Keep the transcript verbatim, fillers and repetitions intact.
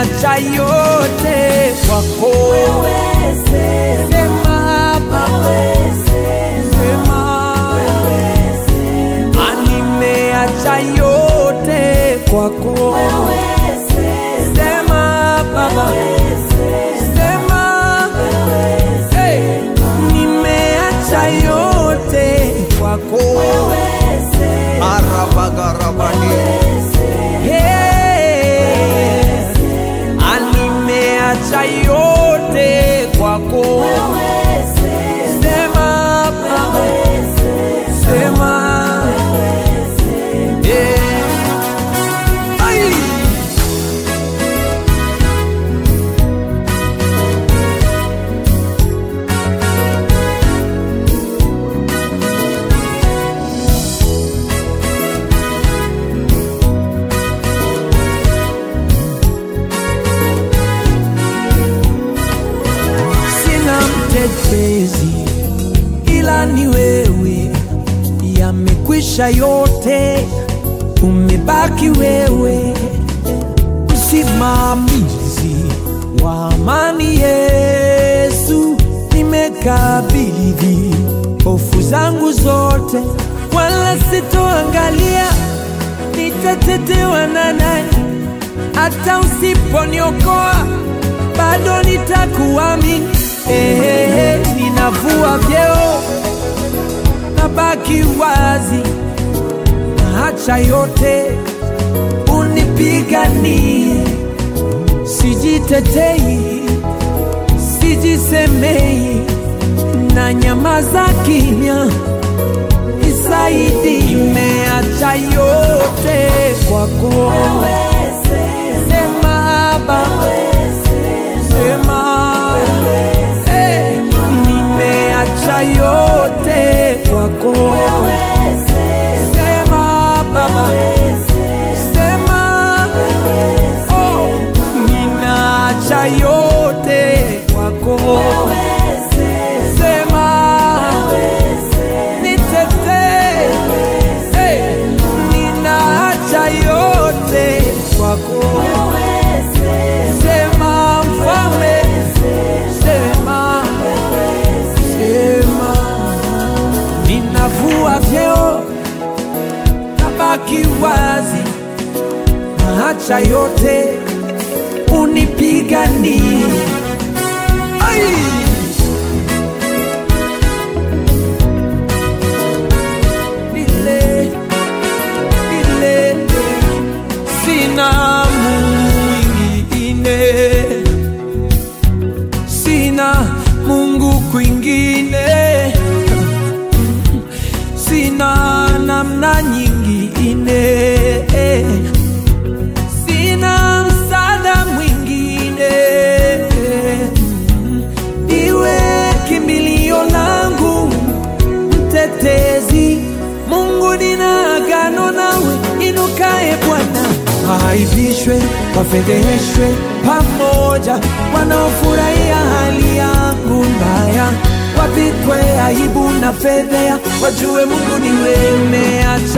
nimeacha yote kwako. Sema Baba, sema nimeacha yote kwako. Sema Baba, sema hey, nimeacha yote kwako. Arabagarabani hey, nimeacha yote kwako. Sema Baba, sema ila ni wewe, yamekwisha yote, umebaki wewe, msimamizi wa amani. Yesu, nimekabidhi hofu zangu zote, wala sitoangalia nitatetewa na nani. Hata usiponiokoa bado nitakuamini. Hey, hey, hey, ninavua vyeo, nabaki wazi, naacha yote, unipiganie. Sijitetei, sijisemei, na nyamaza kimya, nisaidie. Nimeacha yote kwako. Sema Baba, sema nimeacha yote kwako. Sema Baba, sema oh, ninaacha yote kwako. Sema nitetee, hey, ninaacha yote kwako. Sema Mfalme, sema ninavua vyeo, nabaki wazi, naacha yote, unipiganie. Nile, nile, sina mwingine, sina Mungu kwingine, sina namna nyingine, sina msaada mwingine. Iwe kimbilio langu, mtetezi, Mungu nina agano nawe. Inukae Bwana, aibishwe, wafedheheshwe pamoja, wanaofurahia hali yangu mbaya, wapikwe aibu na fedhea, wajue Mungu ni wewe.